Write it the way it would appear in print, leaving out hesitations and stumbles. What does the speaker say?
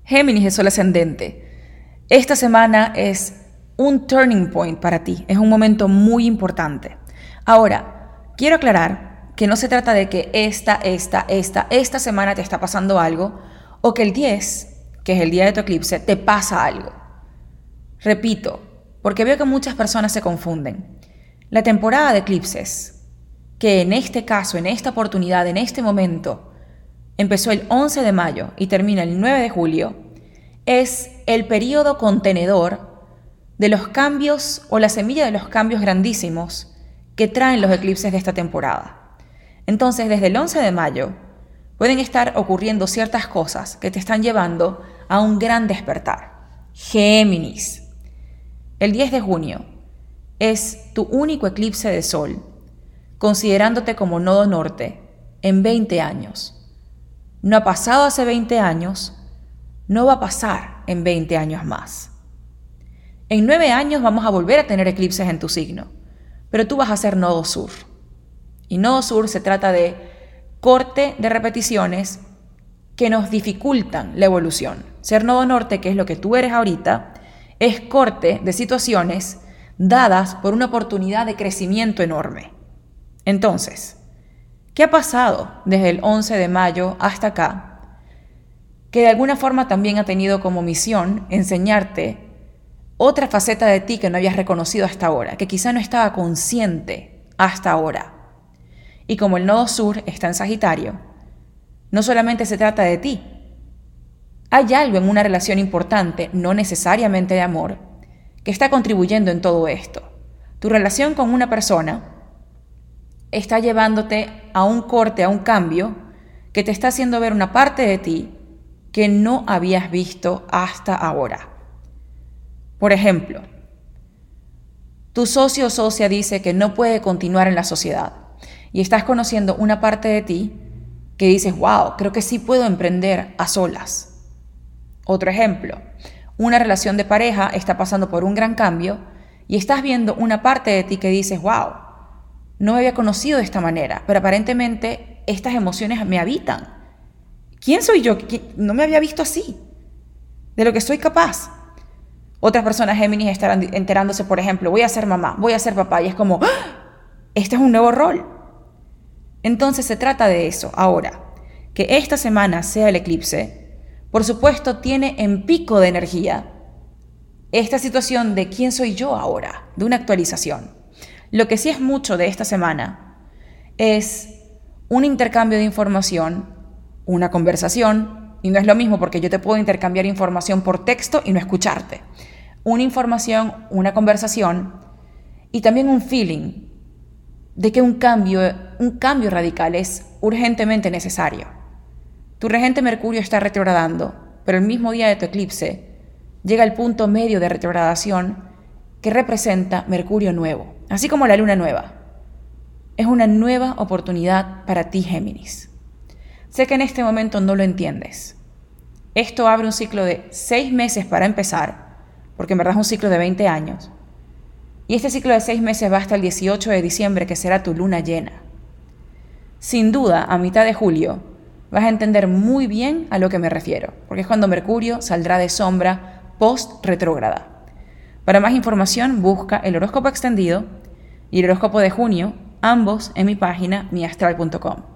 Géminis de Sol ascendente. Esta semana es un turning point para ti, es un momento muy importante. Ahora, quiero aclarar que no se trata de que esta semana te está pasando algo o que el 10, que es el día de tu eclipse, te pasa algo. Repito, porque veo que muchas personas se confunden. La temporada de eclipses, que en este caso, en esta oportunidad, en este momento, empezó el 11 de mayo y termina el 9 de julio, es el periodo contenedor de los cambios o la semilla de los cambios grandísimos que traen los eclipses de esta temporada. Entonces, desde el 11 de mayo pueden estar ocurriendo ciertas cosas que te están llevando a un gran despertar. Géminis. El 10 de junio es tu único eclipse de sol, considerándote como nodo norte en 20 años. No ha pasado hace 20 años, no va a pasar en 20 años más. En 9 años vamos a volver a tener eclipses en tu signo, pero tú vas a ser nodo sur. Y nodo sur se trata de corte de repeticiones que nos dificultan la evolución. Ser nodo norte, que es lo que tú eres ahorita, es corte de situaciones dadas por una oportunidad de crecimiento enorme. Entonces, ¿qué ha pasado desde el 11 de mayo hasta acá? Que de alguna forma también ha tenido como misión enseñarte otra faceta de ti que no habías reconocido hasta ahora, que quizá no estaba consciente hasta ahora. Y como el nodo sur está en Sagitario, no solamente se trata de ti. Hay algo en una relación importante, no necesariamente de amor, que está contribuyendo en todo esto. Tu relación con una persona está llevándote a un corte, a un cambio, que te está haciendo ver una parte de ti que no habías visto hasta ahora. Por ejemplo, tu socio o socia dice que no puede continuar en la sociedad y estás conociendo una parte de ti que dices, wow, creo que sí puedo emprender a solas. Otro ejemplo, una relación de pareja está pasando por un gran cambio y estás viendo una parte de ti que dices, wow, no me había conocido de esta manera, pero aparentemente estas emociones me habitan. ¿Quién soy yo? No me había visto así, de lo que soy capaz. Otras personas Géminis estarán enterándose, por ejemplo, voy a ser mamá, voy a ser papá, y es como, ¡ah! Este es un nuevo rol. Entonces se trata de eso. Ahora, que esta semana sea el eclipse, por supuesto tiene en pico de energía esta situación de quién soy yo ahora, de una actualización. Lo que sí es mucho de esta semana es un intercambio de información, una conversación, y no es lo mismo porque yo te puedo intercambiar información por texto y no escucharte. Una información, una conversación y también un feeling de que un cambio radical es urgentemente necesario. Tu regente Mercurio está retrogradando, pero el mismo día de tu eclipse llega el punto medio de retrogradación que representa Mercurio nuevo, así como la luna nueva. Es una nueva oportunidad para ti, Géminis. Sé que en este momento no lo entiendes. Esto abre un ciclo de 6 meses para empezar, porque en verdad es un ciclo de 20 años. Y este ciclo de 6 meses va hasta el 18 de diciembre, que será tu luna llena. Sin duda, a mitad de julio, vas a entender muy bien a lo que me refiero, porque es cuando Mercurio saldrá de sombra post-retrógrada. Para más información, busca el horóscopo extendido y el horóscopo de junio, ambos en mi página miastral.com.